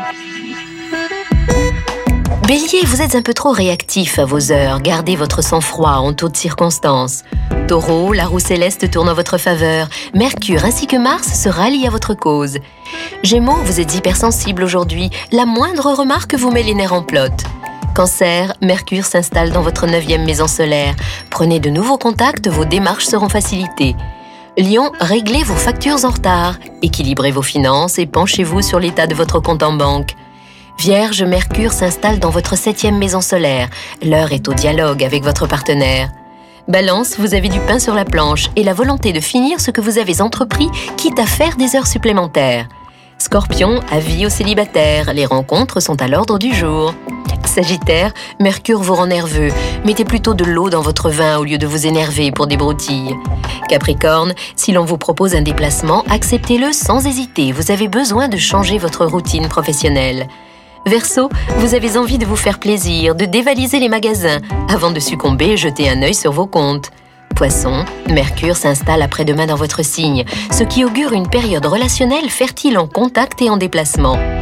Bélier, vous êtes un peu trop réactif à vos heures. Gardez votre sang-froid en toutes circonstances. Taureau, la roue céleste tourne en votre faveur. Mercure ainsi que Mars se rallient à votre cause. Gémeaux, vous êtes hypersensible aujourd'hui. La moindre remarque vous met les nerfs en plot. Cancer, Mercure s'installe dans votre 9e maison solaire. Prenez de nouveaux contacts, vos démarches seront facilitées. Lion, réglez vos factures en retard. Équilibrez vos finances et penchez-vous sur l'état de votre compte en banque. Vierge, Mercure s'installe dans votre 7e maison solaire. L'heure est au dialogue avec votre partenaire. Balance, vous avez du pain sur la planche et la volonté de finir ce que vous avez entrepris, quitte à faire des heures supplémentaires. Scorpion, avis aux célibataires, les rencontres sont à l'ordre du jour. Sagittaire, Mercure vous rend nerveux. Mettez plutôt de l'eau dans votre vin au lieu de vous énerver pour des broutilles. Capricorne, si l'on vous propose un déplacement, acceptez-le sans hésiter. Vous avez besoin de changer votre routine professionnelle. Verseau, vous avez envie de vous faire plaisir, de dévaliser les magasins, avant de succomber et jeter un œil sur vos comptes. Poisson, Mercure s'installe après-demain dans votre signe, ce qui augure une période relationnelle fertile en contact et en déplacement.